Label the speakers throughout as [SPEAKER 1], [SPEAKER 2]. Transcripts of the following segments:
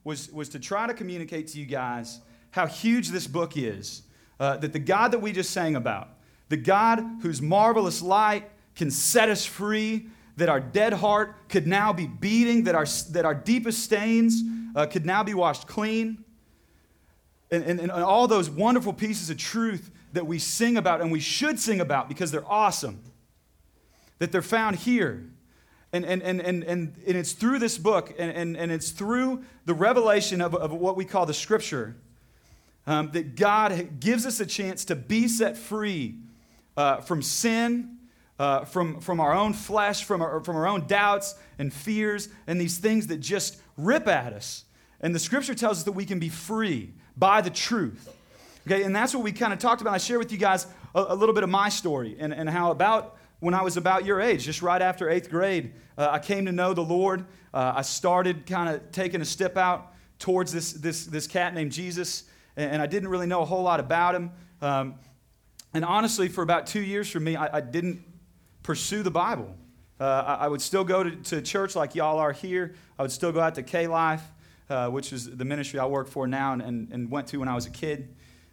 [SPEAKER 1] was to try to communicate to you guys how huge this book is. That the God that we just sang about, the God whose marvelous light can set us free, that our dead heart could now be beating, that our deepest stains could now be washed clean, and all those wonderful pieces of truth that we sing about and we should sing about because they're awesome, that they're found here. And it's through this book and it's through the revelation of what we call the Scripture that God gives us a chance to be set free from sin, from our own flesh, from our own doubts and fears and these things that just rip at us. And the Scripture tells us that we can be free by the truth. Okay, and that's what we kind of talked about. I shared with you guys a little bit of my story and how about when I was about your age, just right after 8th grade, I came to know the Lord. I started kind of taking a step out towards this cat named Jesus, and I didn't really know a whole lot about him. And honestly, for about 2 years for me, I didn't pursue the Bible. I would still go to church like y'all are here. I would still go out to K-Life, which is the ministry I work for now and went to when I was a kid.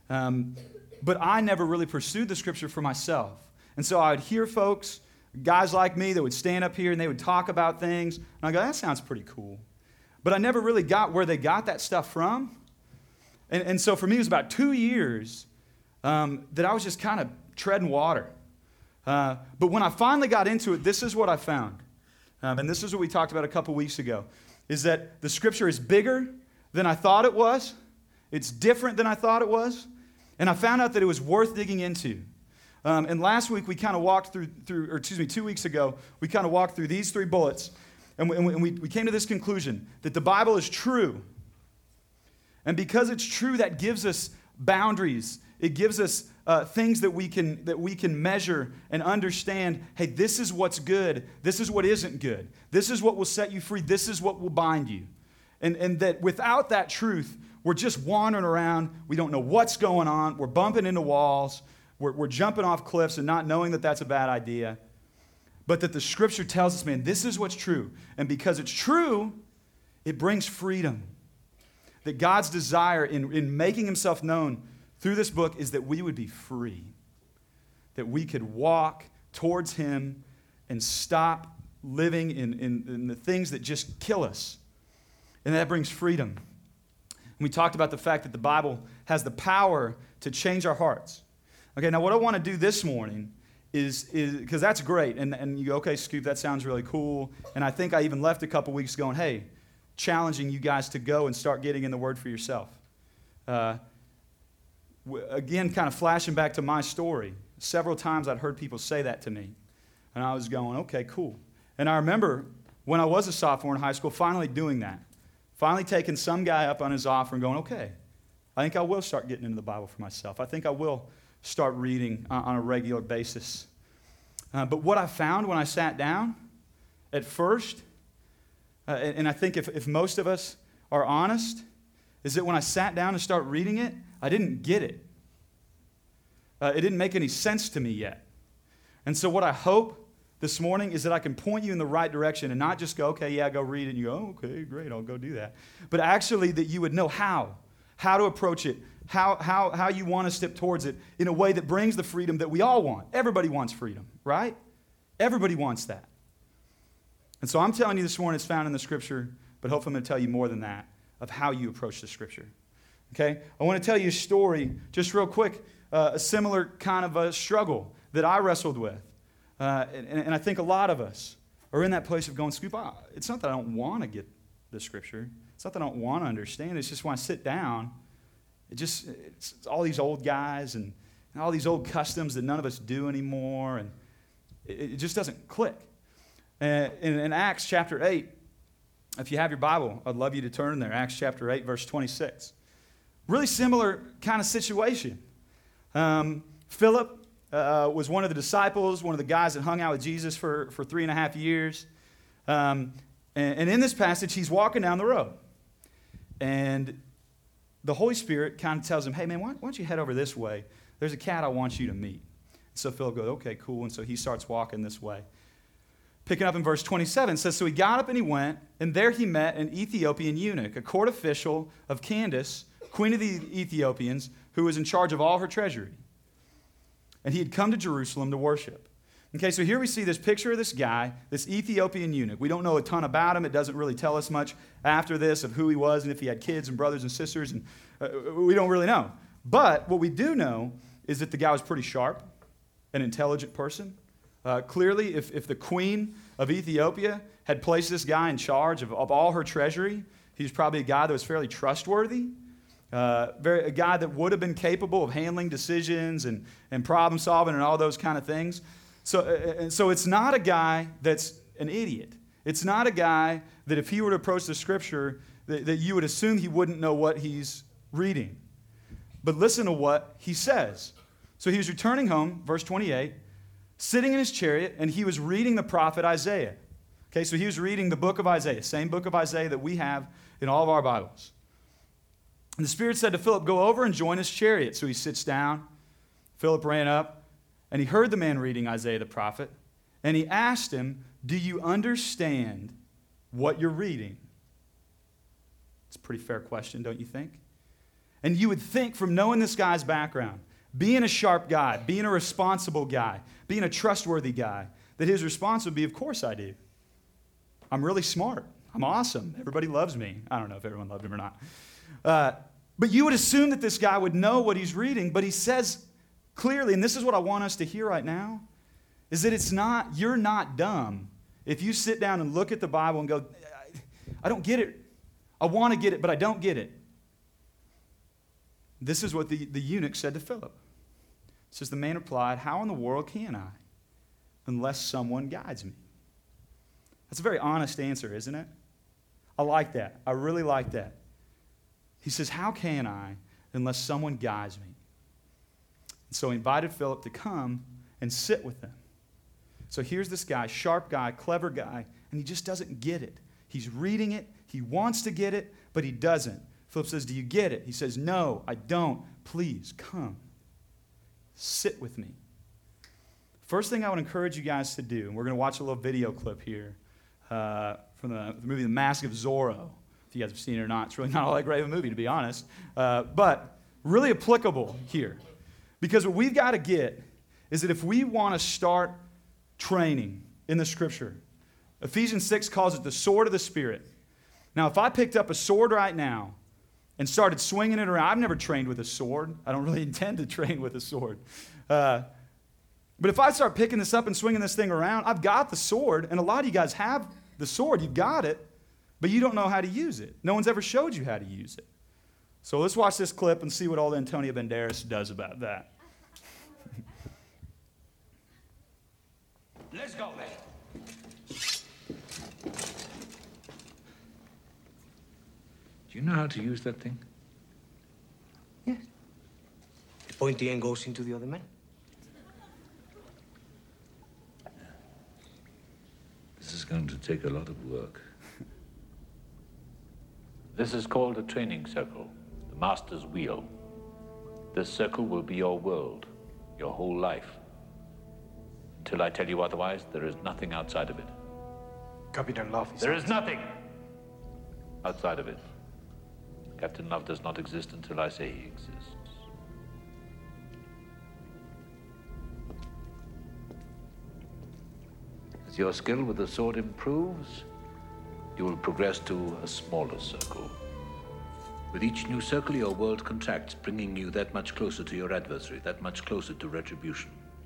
[SPEAKER 1] But I never really pursued the Scripture for myself. And so I would hear folks, guys like me, that would stand up here and they would talk about things. And I go, that sounds pretty cool. But I never really got where they got that stuff from. And so for me, it was about 2 years that I was just kind of treading water. But when I finally got into it, this is what I found. And this is what we talked about a couple weeks ago, is that the Scripture is bigger than I thought it was. It's different than I thought it was. And I found out that it was worth digging into. And last week we kind of walked through, 2 weeks ago, we kind of walked through these 3 bullets. And we came to this conclusion that the Bible is true. And because it's true, that gives us boundaries. It gives us things that we can measure and understand, hey, this is what's good. This is what isn't good. This is what will set you free. This is what will bind you. And that without that truth, we're just wandering around. We don't know what's going on. We're bumping into walls. We're jumping off cliffs and not knowing that that's a bad idea. But that the Scripture tells us, man, this is what's true. And because it's true, it brings freedom. That God's desire in making himself known through this book is that we would be free. That we could walk towards him and stop living in the things that just kill us. And that brings freedom. And we talked about the fact that the Bible has the power to change our hearts. Okay, now what I want to do this morning is because that's great, and you go, okay, Scoop, that sounds really cool. And I think I even left a couple weeks going, hey, challenging you guys to go and start getting in the Word for yourself. Again, kind of flashing back to my story, several times I'd heard people say that to me, and I was going, okay, cool. And I remember when I was a sophomore in high school, finally doing that, finally taking some guy up on his offer and going, okay, I think I will start getting into the Bible for myself. I think I will start reading on a regular basis. But what I found when I sat down at first, and I think if most of us are honest, is that when I sat down and started reading it, I didn't get it. It didn't make any sense to me yet. And so what I hope this morning is that I can point you in the right direction and not just go, okay, yeah, go read it, and you go, oh, okay, great, I'll go do that. But actually that you would know how to approach it, how you want to step towards it in a way that brings the freedom that we all want. Everybody wants freedom, right? Everybody wants that. And so I'm telling you this morning it's found in the Scripture, but hopefully I'm going to tell you more than that of how you approach the Scripture. Okay? I want to tell you a story, just real quick, a similar kind of a struggle that I wrestled with. And I think a lot of us are in that place of going, Scoop, it's not that I don't want to get the Scripture. It's not that I don't want to understand. It's just when I sit down, it's all these old guys and all these old customs that none of us do anymore, and it just doesn't click. In Acts chapter 8, if you have your Bible, I'd love you to turn there. Acts chapter 8, verse 26. Really similar kind of situation. Philip was one of the disciples, one of the guys that hung out with Jesus for 3.5 years. And in this passage, he's walking down the road. And the Holy Spirit kind of tells him, hey, man, why don't you head over this way? There's a cat I want you to meet. So Philip goes, okay, cool. And so he starts walking this way. Picking up in verse 27, it says, so he got up and he went, and there he met an Ethiopian eunuch, a court official of Candace, queen of the Ethiopians, who was in charge of all her treasury. And he had come to Jerusalem to worship. Okay, so here we see this picture of this guy, this Ethiopian eunuch. We don't know a ton about him. It doesn't really tell us much after this of who he was and if he had kids and brothers and sisters. And we don't really know. But what we do know is that the guy was pretty sharp, an intelligent person. Clearly, if the queen of Ethiopia had placed this guy in charge of all her treasury, he was probably a guy that was fairly trustworthy, a guy that would have been capable of handling decisions and problem solving and all those kind of things. So it's not a guy that's an idiot. It's not a guy that if he were to approach the Scripture, that you would assume he wouldn't know what he's reading. But listen to what he says. So he was returning home, verse 28, sitting in his chariot, and he was reading the prophet Isaiah. Okay, so he was reading the book of Isaiah, same book of Isaiah that we have in all of our Bibles. And the Spirit said to Philip, go over and join his chariot. So he sits down. Philip ran up, and he heard the man reading Isaiah the prophet, and he asked him, do you understand what you're reading? It's a pretty fair question, don't you think? And you would think from knowing this guy's background, being a sharp guy, being a responsible guy, being a trustworthy guy, that his response would be, of course I do. I'm really smart. I'm awesome. Everybody loves me. I don't know if everyone loved him or not. But you would assume that this guy would know what he's reading, but he says clearly, and this is what I want us to hear right now, is that you're not dumb if you sit down and look at the Bible and go, I don't get it. I want to get it, but I don't get it. This is what the eunuch said to Philip. It says, the man replied, how in the world can I, unless someone guides me? That's a very honest answer, isn't it? I like that. I really like that. He says, how can I, unless someone guides me? And so he invited Philip to come and sit with them. So here's this guy, sharp guy, clever guy, and he just doesn't get it. He's reading it. He wants to get it, but he doesn't. Philip says, do you get it? He says, no, I don't. Please come. Sit with me. First thing I would encourage you guys to do, and we're going to watch a little video clip here from the movie The Mask of Zorro. If you guys have seen it or not, it's really not all that great of a movie, to be honest. But really applicable here. Because what we've got to get is that if we want to start training in the Scripture, Ephesians 6 calls it the sword of the Spirit. Now, if I picked up a sword right now and started swinging it around, I've never trained with a sword. I don't really intend to train with a sword. But if I start picking this up and swinging this thing around, I've got the sword, and a lot of you guys have the sword. You've got it, but you don't know how to use it. No one's ever showed you how to use it. So let's watch this clip and see what old Antonio Banderas does about that.
[SPEAKER 2] Let's go, man.
[SPEAKER 3] Do you know how to use that thing?
[SPEAKER 2] Yes. The pointy end goes into the other man.
[SPEAKER 3] This is going to take a lot of work.
[SPEAKER 4] This is called a training circle, the master's wheel. This circle will be your world, your whole life. Until I tell you otherwise, there is nothing outside of it.
[SPEAKER 2] Captain Love is...
[SPEAKER 4] There is nothing outside of it. Captain Love does not exist until I say he exists. As your skill with the sword improves, you will progress to a smaller circle. With each new circle, your world contracts, bringing you that much closer to your adversary, that much closer to retribution.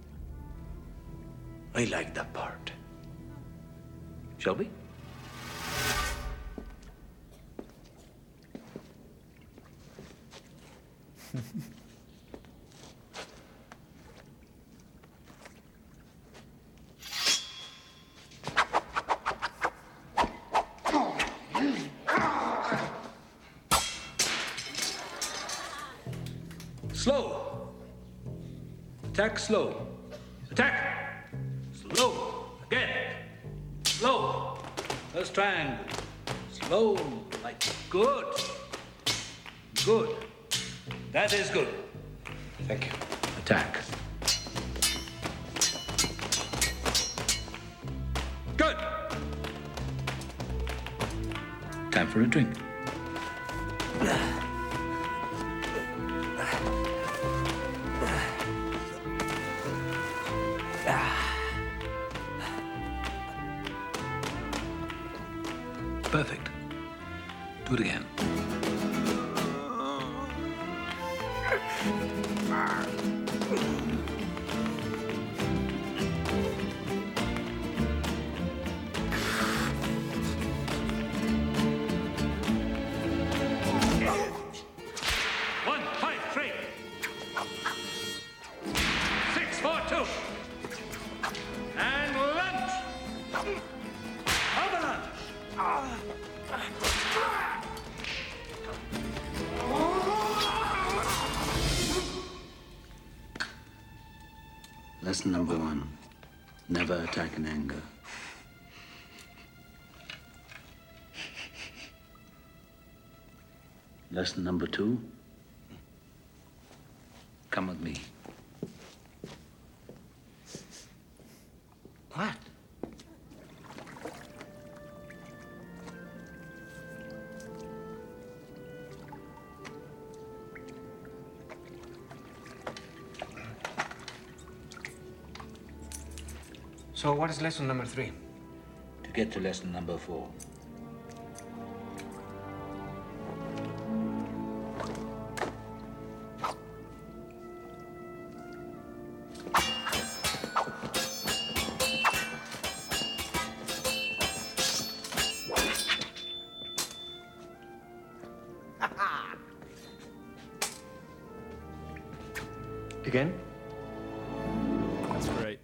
[SPEAKER 2] I like that part.
[SPEAKER 4] Shall we?
[SPEAKER 3] Slow. Attack slow. Attack. Slow. Again. Slow. First triangle. Slow. Like good. Good. That is good.
[SPEAKER 2] Thank you.
[SPEAKER 3] Attack. Good.
[SPEAKER 4] Time for a drink. Perfect. Do it again.
[SPEAKER 3] One, five, three. 6, 4, 2. And lunge. Over lunge.
[SPEAKER 5] Lesson number 1, never attack in anger. Lesson number 2, come with me.
[SPEAKER 2] What? So what is lesson number 3?
[SPEAKER 4] To get to lesson number 4.
[SPEAKER 2] Again?
[SPEAKER 1] That's great.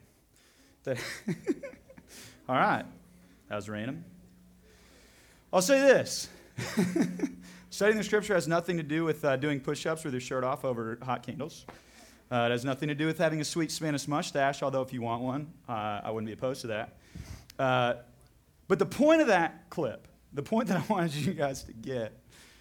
[SPEAKER 1] All right. That was random. I'll say this. Studying the scripture has nothing to do with doing push-ups with your shirt off over hot candles. It has nothing to do with having a sweet Spanish mustache, although if you want one, I wouldn't be opposed to that. But the point of that clip, the point that I wanted you guys to get,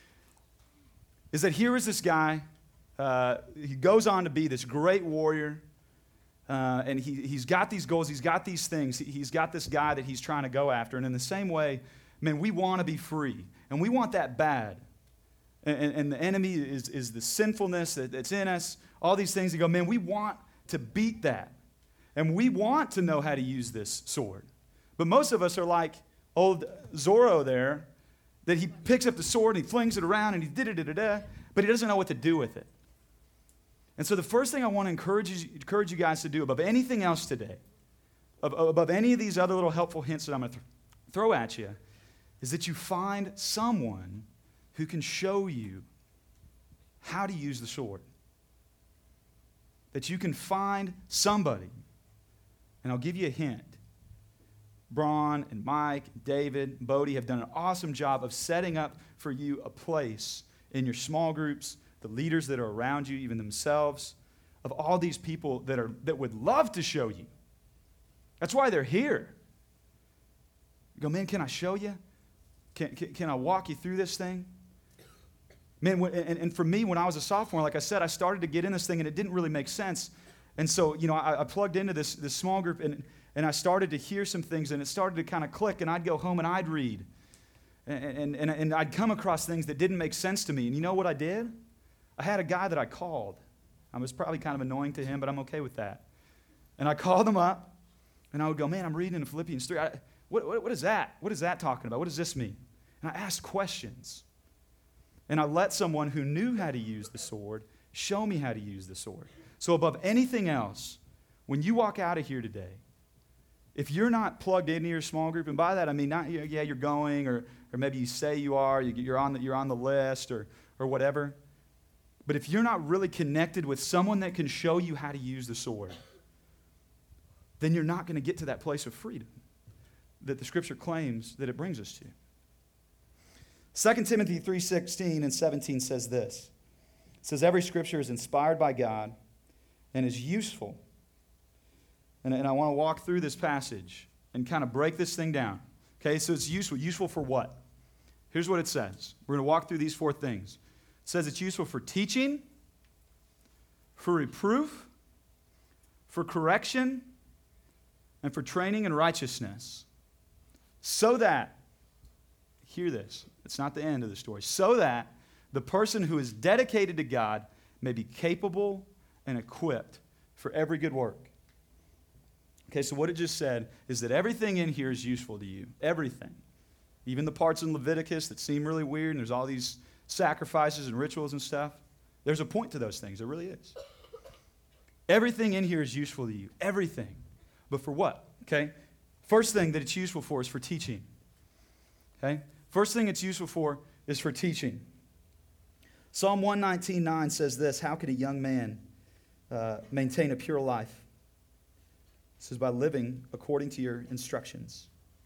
[SPEAKER 1] is that here is this guy. He goes on to be this great warrior. And he's got these goals, he's got these things, he's got this guy that he's trying to go after. And in the same way, man, we want to be free, and we want that bad. And the enemy is the sinfulness that's in us, all these things that go, man, we want to beat that. And we want to know how to use this sword. But most of us are like old Zorro there, that he picks up the sword and he flings it around and he da-da-da-da-da, but he doesn't know what to do with it. And so the first thing I want to encourage you guys to do above anything else today, above any of these other little helpful hints that I'm going to throw at you, is that you find someone who can show you how to use the sword. That you can find somebody, and I'll give you a hint. Braun and Mike, David, Bodie have done an awesome job of setting up for you a place in your small groups, the leaders that are around you, even themselves, of all these people that would love to show you. That's why they're here. You go, man, can I show you? Can I walk you through this thing? Man, and for me, when I was a sophomore, like I said, I started to get in this thing, and it didn't really make sense. And so, I plugged into this small group, and I started to hear some things, and it started to kind of click, and I'd go home and I'd read. And I'd come across things that didn't make sense to me. And you know what I did? I had a guy that I called. I was probably kind of annoying to him, but I'm okay with that. And I called him up, and I would go, man, I'm reading in Philippians 3. What is that? What is that talking about? What does this mean? And I asked questions. And I let someone who knew how to use the sword show me how to use the sword. So above anything else, when you walk out of here today, if you're not plugged into your small group, and by that I mean not, yeah, you're going, or maybe you say you are, you're on the list, or whatever. But if you're not really connected with someone that can show you how to use the sword, then you're not going to get to that place of freedom that the Scripture claims that it brings us to. 2 Timothy 3:16 and 17 says this. It says, every Scripture is inspired by God and is useful. And I want to walk through this passage and kind of break this thing down. Okay, so it's useful. Useful for what? Here's what it says. We're going to walk through these 4 things. It says it's useful for teaching, for reproof, for correction, and for training in righteousness. So that hear this. It's not the end of the story. So that the person who is dedicated to God may be capable and equipped for every good work. Okay, so what it just said is that everything in here is useful to you. Everything. Even the parts in Leviticus that seem really weird, and there's all these sacrifices and rituals and stuff. There's a point to those things. There really is. Everything in here is useful to you. Everything. But for what? Okay? First thing that it's useful for is for teaching. Okay? First thing it's useful for is for teaching. Psalm 119:9 says this, how can a young man maintain a pure life? It says, by living according to your instructions.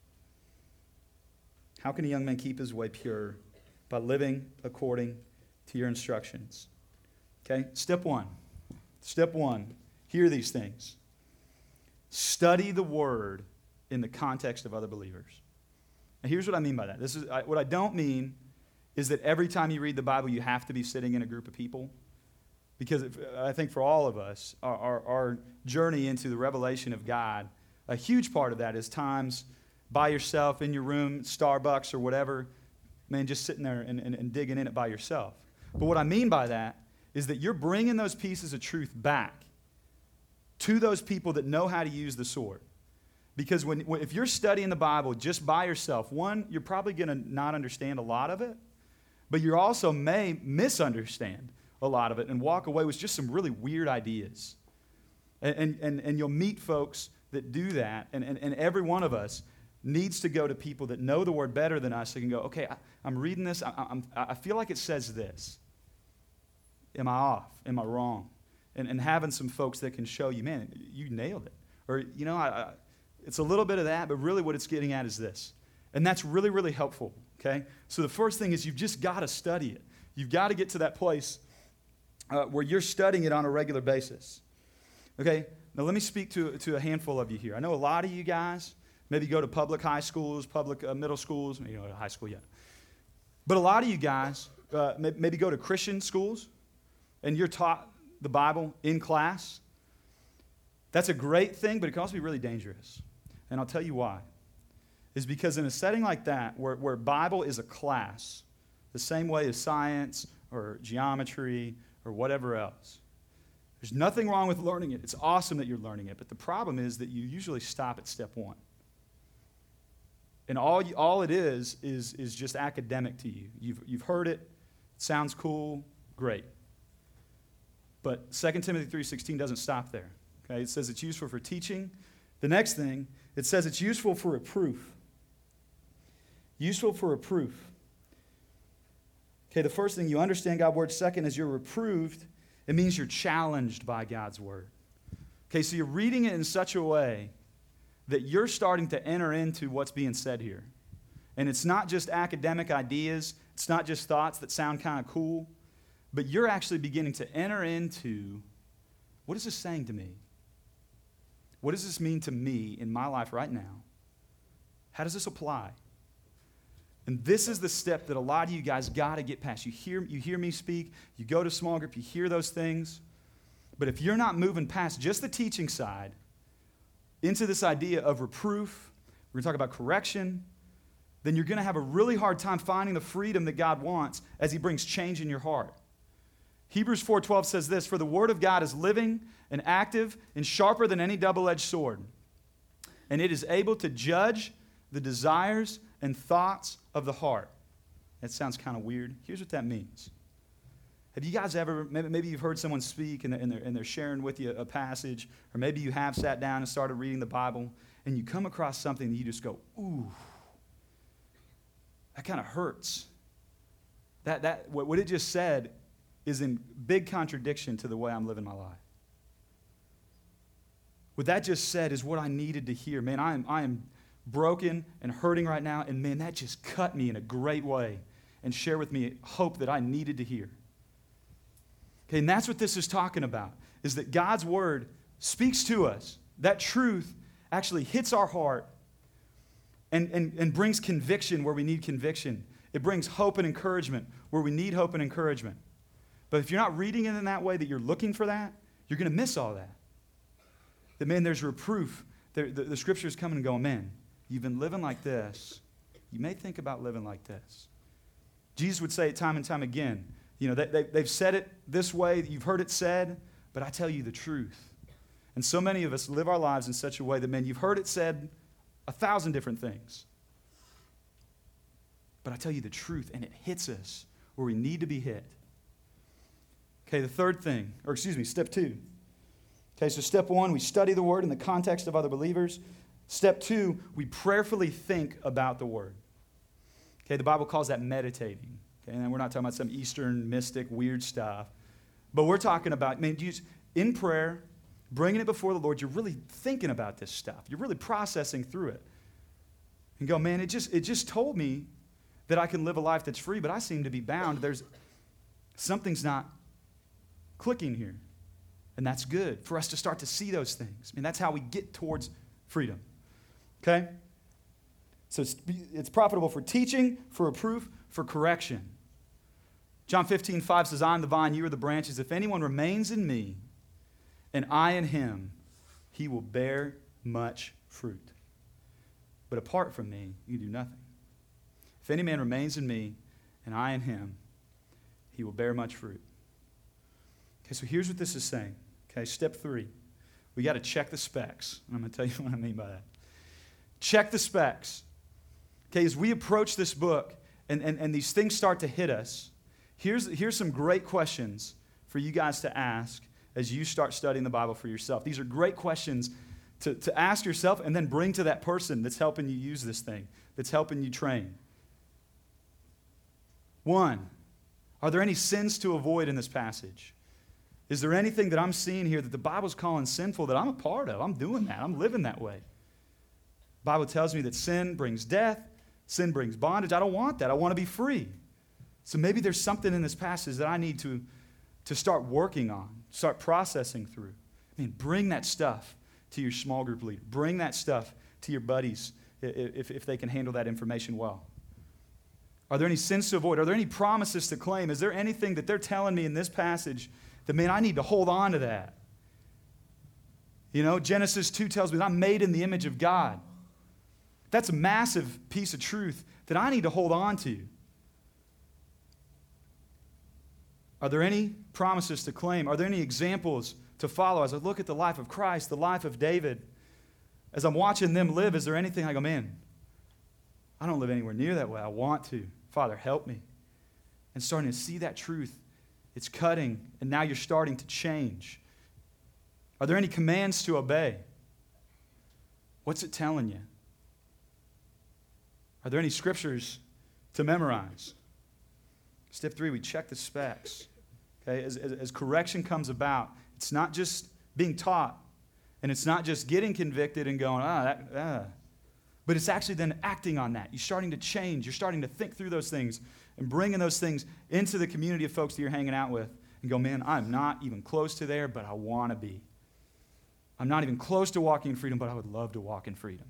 [SPEAKER 1] How can a young man keep his way pure? By living according to your instructions. Okay? Step one. Step one. Hear these things. Study the Word in the context of other believers. And here's what I mean by that. What I don't mean is that every time you read the Bible, you have to be sitting in a group of people. Because I think for all of us, our journey into the revelation of God, a huge part of that is times by yourself in your room, Starbucks or whatever, man, just sitting there and digging in it by yourself. But what I mean by that is that you're bringing those pieces of truth back to those people that know how to use the sword. Because if you're studying the Bible just by yourself, one, you're probably going to not understand a lot of it, but you also may misunderstand a lot of it and walk away with just some really weird ideas. And you'll meet folks that do that, and every one of us needs to go to people that know the Word better than us. They can go, okay, I'm reading this. I feel like it says this. Am I off? Am I wrong? And having some folks that can show you, man, you nailed it. Or, it's a little bit of that, but really what it's getting at is this. And that's really, really helpful, okay? So the first thing is you've just got to study it. You've got to get to that place where you're studying it on a regular basis. Okay? Now let me speak to a handful of you here. I know a lot of you guys maybe go to public high schools, public middle schools, high school yet. But a lot of you guys maybe go to Christian schools, and you're taught the Bible in class. That's a great thing, but it can also be really dangerous. And I'll tell you why. Is because in a setting like that, where Bible is a class, the same way as science or geometry or whatever else, there's nothing wrong with learning it. It's awesome that you're learning it, but the problem is that you usually stop at step one. And all it is just academic to you. You've heard it. It sounds cool. Great. But 2 Timothy 3:16 doesn't stop there. Okay? It says it's useful for teaching. The next thing, it says it's useful for reproof. Useful for reproof. Okay, the first thing, you understand God's word. Second, is you're reproved. It means you're challenged by God's word. Okay, so you're reading it in such a way that you're starting to enter into what's being said here. And it's not just academic ideas. It's not just thoughts that sound kind of cool. But you're actually beginning to enter into, what is this saying to me? What does this mean to me in my life right now? How does this apply? And this is the step that a lot of you guys got to get past. You hear me speak. You go to small group. You hear those things. But if you're not moving past just the teaching side into this idea of reproof, we're going to talk about correction, then you're going to have a really hard time finding the freedom that God wants as he brings change in your heart. Hebrews 4:12 says this, "For the word of God is living and active and sharper than any double-edged sword, and it is able to judge the desires and thoughts of the heart." That sounds kind of weird. Here's what that means. Have you guys ever, maybe you've heard someone speak and they're sharing with you a passage, or maybe you have sat down and started reading the Bible, and you come across something that you just go, ooh, that kind of hurts. What it just said is in big contradiction to the way I'm living my life. What that just said is what I needed to hear. Man, I am broken and hurting right now, and man, that just cut me in a great way and shared with me hope that I needed to hear. Okay, and that's what this is talking about, is that God's word speaks to us. That truth actually hits our heart and brings conviction where we need conviction. It brings hope and encouragement where we need hope and encouragement. But if you're not reading it in that way, that you're looking for that, you're going to miss all that. That, man, there's reproof. The scriptures come and go, man, you've been living like this. you may think about living like this. Jesus would say it time and time again. They've said it this way, you've heard it said, but I tell you the truth. And so many of us live our lives in such a way that, man, you've heard it said 1,000 different things. But I tell you the truth, and it hits us where we need to be hit. Okay, the third thing, step 2. Okay, so step 1, we study the Word in the context of other believers. Step 2, we prayerfully think about the Word. Okay, the Bible calls that meditating. Okay, and we're not talking about some Eastern mystic weird stuff. But we're talking about, in prayer, bringing it before the Lord, you're really thinking about this stuff. You're really processing through it. And go, man, it just told me that I can live a life that's free, but I seem to be bound. Something's not clicking here. And that's good for us to start to see those things. That's how we get towards freedom. Okay? So it's profitable for teaching, for reproof, for correction. John 15:5 says, I am the vine, you are the branches. If anyone remains in me, and I in him, he will bear much fruit. But apart from me, you do nothing. If any man remains in me, and I in him, he will bear much fruit. Okay, so here's what this is saying. Okay, step 3. We got to check the specs. I'm going to tell you what I mean by that. Check the specs. Okay, as we approach this book and these things start to hit us, here's some great questions for you guys to ask as you start studying the Bible for yourself. These are great questions to ask yourself and then bring to that person that's helping you use this thing, that's helping you train. 1, are there any sins to avoid in this passage? Is there anything that I'm seeing here that the Bible's calling sinful that I'm a part of? I'm doing that. I'm living that way. The Bible tells me that sin brings death. Sin brings bondage. I don't want that. I want to be free. So maybe there's something in this passage that I need to start working on, start processing through. Bring that stuff to your small group leader. Bring that stuff to your buddies if they can handle that information well. Are there any sins to avoid? Are there any promises to claim? Is there anything that they're telling me in this passage that, man, I need to hold on to that? Genesis 2 tells me that I'm made in the image of God. That's a massive piece of truth that I need to hold on to. Are there any promises to claim? Are there any examples to follow? As I look at the life of Christ, the life of David, as I'm watching them live, is there anything I go, man, I don't live anywhere near that way. I want to. Father, help me. And starting to see that truth, it's cutting, and now you're starting to change. Are there any commands to obey? What's it telling you? Are there any scriptures to memorize? Step 3, we check the specs. Okay, as correction comes about, it's not just being taught, and it's not just getting convicted and going, but it's actually then acting on that. You're starting to change. You're starting to think through those things and bringing those things into the community of folks that you're hanging out with and go, man, I'm not even close to there, but I want to be. I'm not even close to walking in freedom, but I would love to walk in freedom.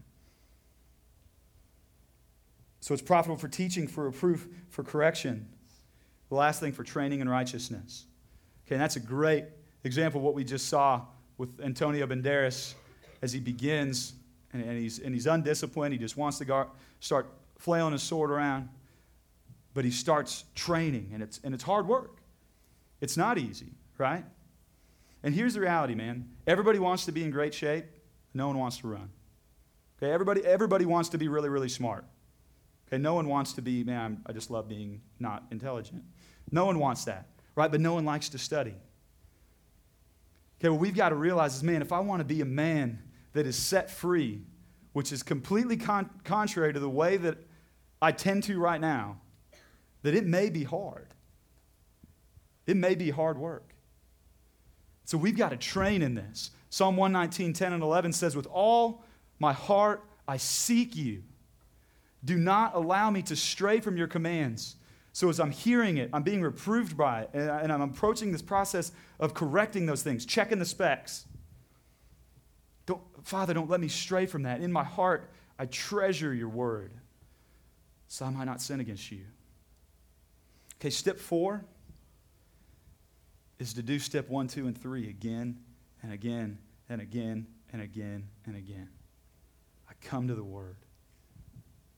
[SPEAKER 1] So it's profitable for teaching, for reproof, for correction. The last thing, for training in righteousness. Okay, and that's a great example of what we just saw with Antonio Banderas as he begins, and he's undisciplined. He just wants to start flailing his sword around. But he starts training, and it's hard work. It's not easy, right? And here's the reality, man. Everybody wants to be in great shape. No one wants to run. Okay, everybody wants to be really, really smart. Okay, no one wants to be, man, I just love being not intelligent. No one wants that, right? But no one likes to study. Okay, what we've got to realize is, man, if I want to be a man that is set free, which is completely contrary to the way that I tend to right now, that it may be hard. It may be hard work. So we've got to train in this. Psalm 119, 10 and 11 says, with all my heart I seek you. Do not allow me to stray from your commands. So as I'm hearing it, I'm being reproved by it, and I'm approaching this process of correcting those things, checking the specs. Father, don't let me stray from that. In my heart, I treasure your word, so I might not sin against you. Okay, step 4 is to do step 1, 2, and 3 again and again and again and again and again. I come to the word.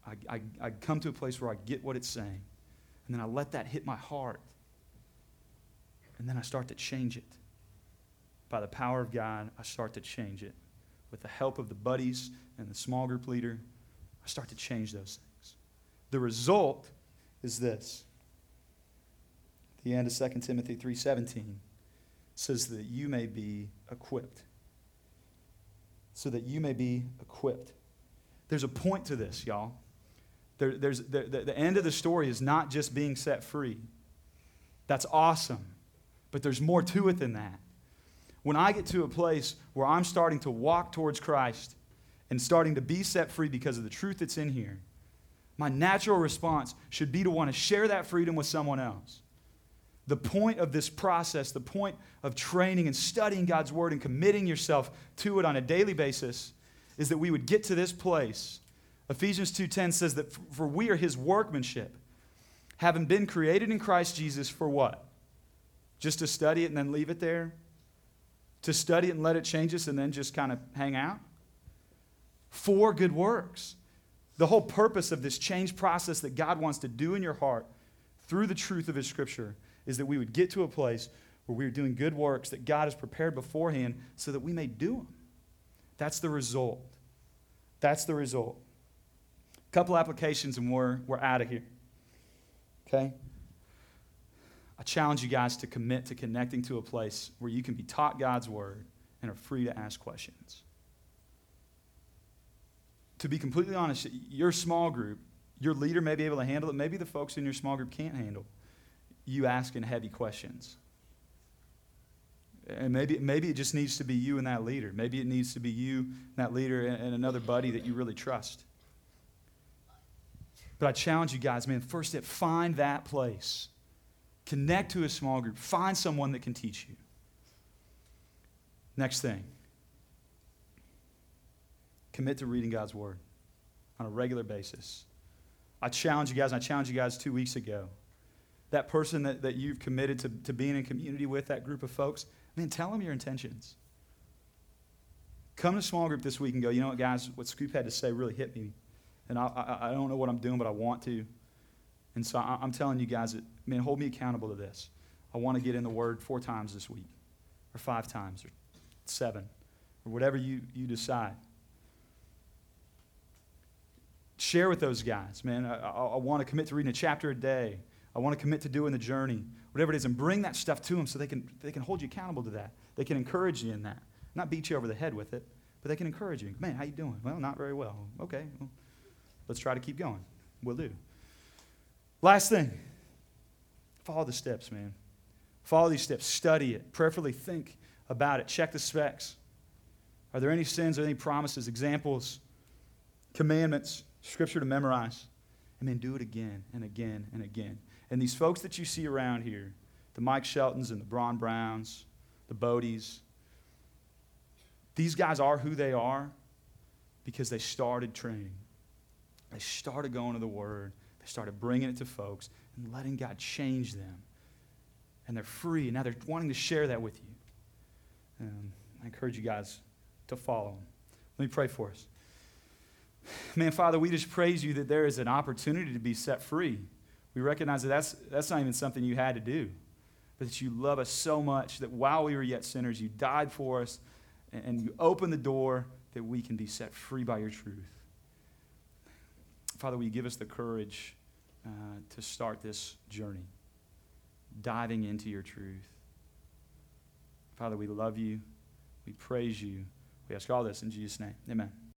[SPEAKER 1] I come to a place where I get what it's saying. And then I let that hit my heart. And then I start to change it. By the power of God, I start to change it. With the help of the buddies and the small group leader, I start to change those things. The result is this. The end of 2 Timothy 3:17 says that you may be equipped. So that you may be equipped. There's a point to this, y'all. The end of the story is not just being set free. That's awesome. But there's more to it than that. When I get to a place where I'm starting to walk towards Christ and starting to be set free because of the truth that's in here, my natural response should be to want to share that freedom with someone else. The point of this process, the point of training and studying God's Word and committing yourself to it on a daily basis is that we would get to this place. Ephesians 2:10 says that for we are His workmanship, having been created in Christ Jesus for what? Just to study it and then leave it there? To study it and let it change us and then just kind of hang out? For good works. The whole purpose of this change process that God wants to do in your heart through the truth of His Scripture is that we would get to a place where we're doing good works that God has prepared beforehand so that we may do them. That's the result. That's the result. A couple applications and we're out of here. Okay? I challenge you guys to commit to connecting to a place where you can be taught God's Word and are free to ask questions. To be completely honest, your small group, your leader may be able to handle it. Maybe the folks in your small group can't handle you asking heavy questions. And maybe it just needs to be you and that leader. Maybe it needs to be you and that leader and another buddy that you really trust. But I challenge you guys, man, first step, find that place. Connect to a small group. Find someone that can teach you. Next thing. Commit to reading God's Word on a regular basis. I challenge you guys 2 weeks ago. That person that you've committed to being in community with, that group of folks, man, tell them your intentions. Come to small group this week and go, you know what, guys, what Scoop had to say really hit me. And I don't know what I'm doing, but I want to. And so I'm telling you guys, that, man, hold me accountable to this. I want to get in the Word 4 times this week, or 5 times, or 7, or whatever you decide. Share with those guys, man. I want to commit to reading a chapter a day. I want to commit to doing the journey, whatever it is, and bring that stuff to them so they can hold you accountable to that. They can encourage you in that. Not beat you over the head with it, but they can encourage you. Man, how you doing? Well, not very well. Okay, well, let's try to keep going. We'll do. Last thing, follow the steps, man. Follow these steps. Study it. Prayerfully think about it. Check the specs. Are there any sins or any promises, examples, commandments, Scripture to memorize? And then do it again and again and again. And these folks that you see around here, the Mike Sheltons and the Braun Browns, the Bodies, these guys are who they are because they started training. They started going to the Word. They started bringing it to folks and letting God change them. And they're free. And now they're wanting to share that with you. I encourage you guys to follow them. Let me pray for us. Man, Father, we just praise you that there is an opportunity to be set free. We recognize that that's not even something you had to do, but that you love us so much that while we were yet sinners, you died for us and you opened the door that we can be set free by your truth. Father, will you give us the courage to start this journey, diving into your truth. Father, we love you. We praise you. We ask all this in Jesus' name. Amen.